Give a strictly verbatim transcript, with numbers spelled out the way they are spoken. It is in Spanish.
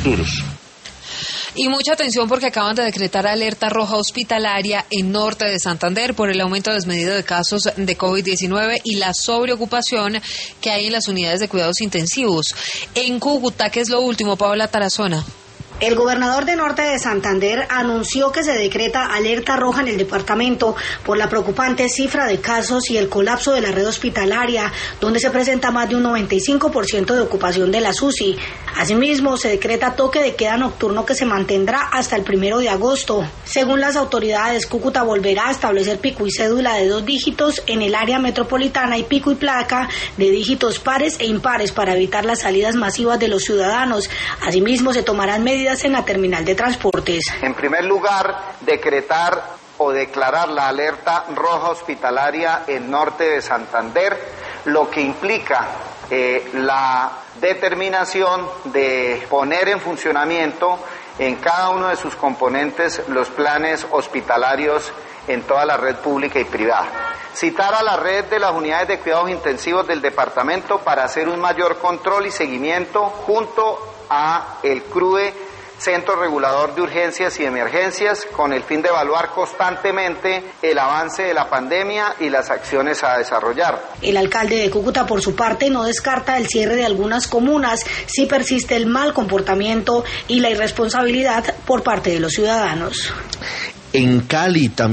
duros. Y mucha atención porque acaban de decretar alerta roja hospitalaria en norte de Santander por el aumento desmedido de casos de COVID diecinueve y la sobreocupación que hay en las unidades de cuidados intensivos. En Cúcuta, ¿qué es lo último, Paola Tarazona? El gobernador de Norte de Santander anunció que se decreta alerta roja en el departamento por la preocupante cifra de casos y el colapso de la red hospitalaria, donde se presenta más de un noventa y cinco por ciento de ocupación de las U C I. Asimismo, se decreta toque de queda nocturno que se mantendrá hasta el primero de agosto. Según las autoridades, Cúcuta volverá a establecer pico y cédula de dos dígitos en el área metropolitana y pico y placa de dígitos pares e impares para evitar las salidas masivas de los ciudadanos. Asimismo, se tomarán medidas en la terminal de transportes. En primer lugar, decretar o declarar la alerta roja hospitalaria en norte de Santander, lo que implica eh, la determinación de poner en funcionamiento en cada uno de sus componentes los planes hospitalarios en toda la red pública y privada. Citar a la red de las unidades de cuidados intensivos del departamento para hacer un mayor control y seguimiento junto a el C R U E, Centro Regulador de Urgencias y Emergencias, con el fin de evaluar constantemente el avance de la pandemia y las acciones a desarrollar. El alcalde de Cúcuta, por su parte, no descarta el cierre de algunas comunas si persiste el mal comportamiento y la irresponsabilidad por parte de los ciudadanos. En Cali también